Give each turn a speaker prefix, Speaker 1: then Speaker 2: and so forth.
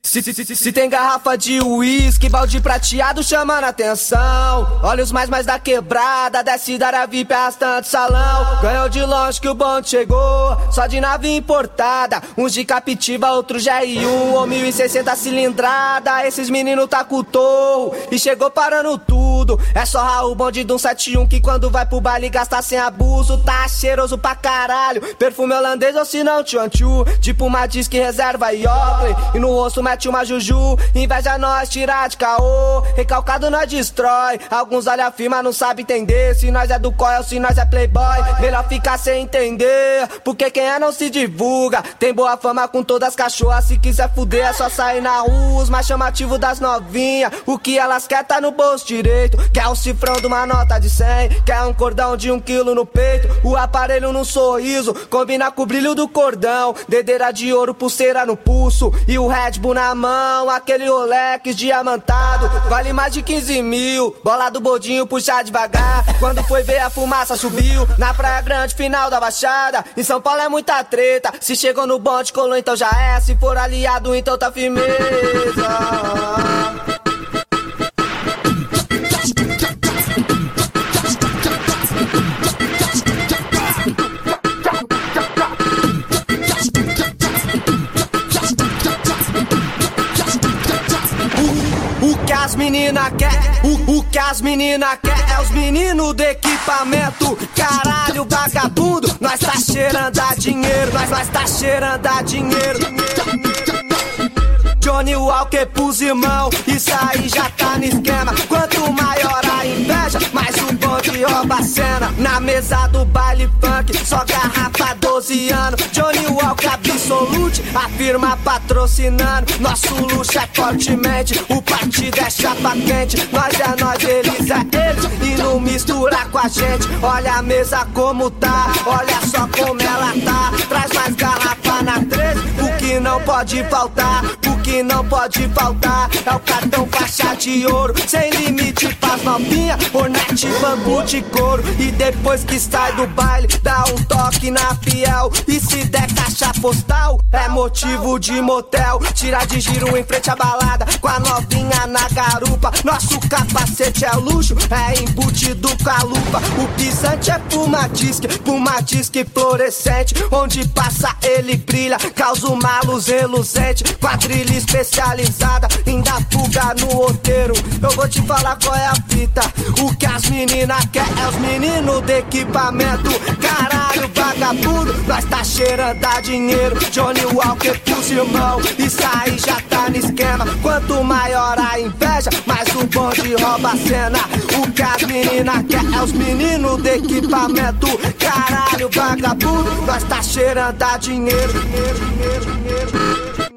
Speaker 1: Se tem garrafa de uísque, balde prateado chamando atenção. Olha os mais da quebrada, desce da área VIP arrastando salão. Ganhou de longe que o bonde chegou, só de nave importada. Uns de Captiva, outros GR1 ou 1060 cilindrada. Esses meninos tá com o torro e chegou parando tudo. É só Raul, bonde de 171 que quando vai pro baile gasta sem abuso. Tá cheiroso pra caralho, perfume holandês ou se não tchantchu. Tipo uma disque reserva e Oakley, e no rosto mete uma juju. Inveja nós tirar de caô, recalcado nós destrói. Alguns olha firma não sabe entender se nós é do COI ou se nós é playboy. Melhor ficar sem entender, porque quem é não se divulga. Tem boa fama com todas as cachorras, se quiser fuder é só sair na rua. Os mais chamativos das novinhas, o que elas quer tá no bolso direito. Quer um cifrão de uma nota de 100, quer um cordão de 1 quilo no peito. O aparelho num sorriso, combina com o brilho do cordão. Dedeira de ouro, pulseira no pulso e o Red Bull na mão, aquele Rolex diamantado vale mais de 15 mil. Bola do bodinho, puxar devagar. Quando foi ver a fumaça subiu na Praia Grande, final da Baixada. Em São Paulo é muita treta, se chegou no bonde, colou então já é. Se for aliado então tá firmeza. O que as meninas quer, o que as meninas quer é os meninos do equipamento. Caralho, vagabundo, nós tá cheirando a dinheiro, nós tá cheirando a dinheiro. Johnny Walker pros irmão, isso aí já tá no esquema. Quanto maior a inveja, mais o bonde rouba a cena. Na mesa do baile funk, só garrafa 12 anos. Johnny Walker Absolute, a firma patrocinando. Nosso luxo é fortemente, o partido é chapa quente. Nós é nós, eles é eles, e não mistura com a gente. Olha a mesa como tá, olha só como ela tá. Traz mais garrafa na 13, o que não pode faltar. O que não pode faltar é o cartão faixa de ouro, sem limite pras novinha, Hornet, bambu de couro. E depois que sai do baile, dá um toque na fiel. E se der caixa postal, é motivo de motel. Tira de giro em frente à balada, com a novinha na garupa. Nosso capacete é luxo, é embutido com a lupa. O pisante é puma disque fluorescente. Onde passa ele brilha, causa uma luz reluzente. Quadrilha especializada, ainda fuga no roteiro. Eu vou te falar qual é a fita. O que as meninas quer é os meninos do equipamento. Caralho, vagabundo, nós tá cheirando a dinheiro. Johnny Walker pros irmão, isso aí já tá no esquema. Quanto maior a inveja, mais o bonde rouba a cena. O que as meninas quer é os meninos do equipamento. Caralho, vagabundo, nós tá cheirando a dinheiro.